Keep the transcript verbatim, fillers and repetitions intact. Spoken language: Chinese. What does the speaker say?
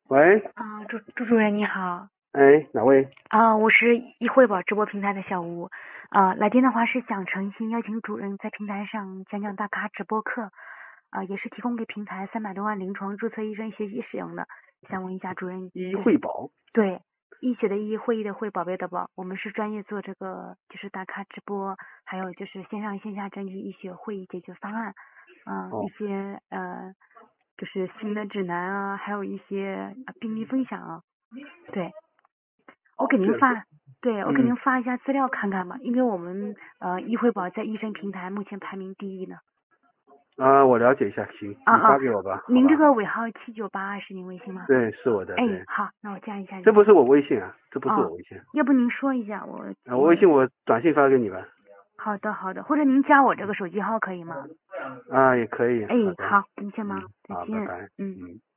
喂， 啊，朱朱主任你好。 哎，哪位？ 啊，我是易汇宝直播平台的小吴。啊，来电的话是想诚心邀请主任在平台上讲讲大咖直播课，啊，也是提供给平台三百多万临床注册医生学习使用的。想问一下主任， 一就是汇宝。 对医学的医，会议的会，宝贝的宝，我们是专业做这个就是大咖直播，还有就是线上线下整体医学会议解决方案，嗯、一哦， 些呃就是新的指南啊，还有一些呃病例分享啊。对，我哦，这样子。 给您发，对，我给嗯您发一下资料看看吧，因为我们呃医惠宝在医生平台目前排名第一呢。 啊，我了解一下，行，你啊啊， 发给我吧，好您这吧？ 个尾号七九八是您微信吗？ 对，是我的， 哎， 对。 好，那我加一下您。 这不是我微信啊，这不是我哦， 微信。 要不您说一下我啊，我我， 微信我短信发给你吧。 好的好的，或者您加我这个手机号可以吗？ 啊，也可以， 哎， 好的。 好，您先忙， 嗯，好，拜再见， 拜。 嗯。 嗯。